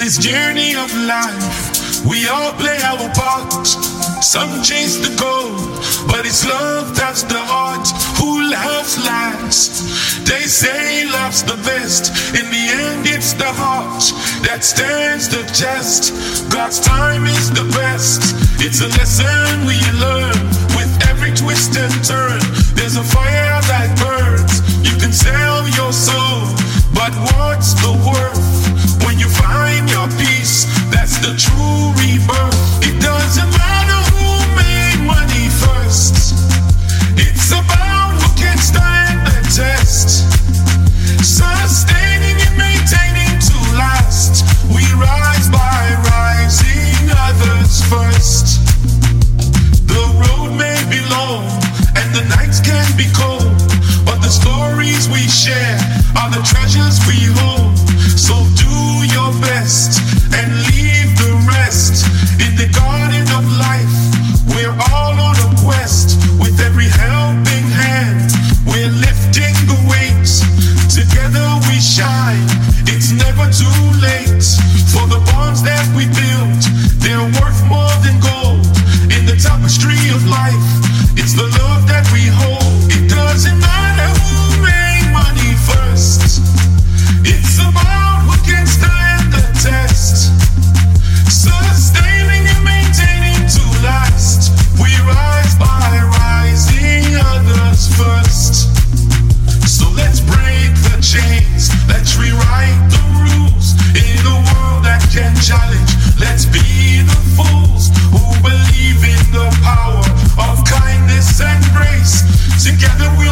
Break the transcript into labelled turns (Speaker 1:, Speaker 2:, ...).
Speaker 1: this journey of life, we all play our part. Some chase the goal, but it's love that's the heart. Who loves last? They say love's the best. In the end, it's the heart that stands the test. God's time is the best. It's a lesson we learn with every twist and turn. There's a fire that burns. You can sell your soul, but what's the worth when you find your peace? That's the true rebirth. It doesn't matter who made money first. It's about who can stand the test. Sustaining and maintaining to last. We rise by rising others first. The road may be long and the nights can be cold, but the stories we share are the treasures we hold. So do your best and leave the rest in the garden of life. We're all on a quest with every helping hand. We're lifting the weights. Together we shine. It's never too late for the bonds that we build. They're worth more than gold in the tapestry of life. It's the love that we hold. It doesn't matter who made money first. It's about who can stand the test. Sustaining and maintaining to last. We rise by rising others first. So let's break the chains. Let's rewrite the rules in a world that can challenge. Let's be the fools who believe in the power of kindness and grace. Together we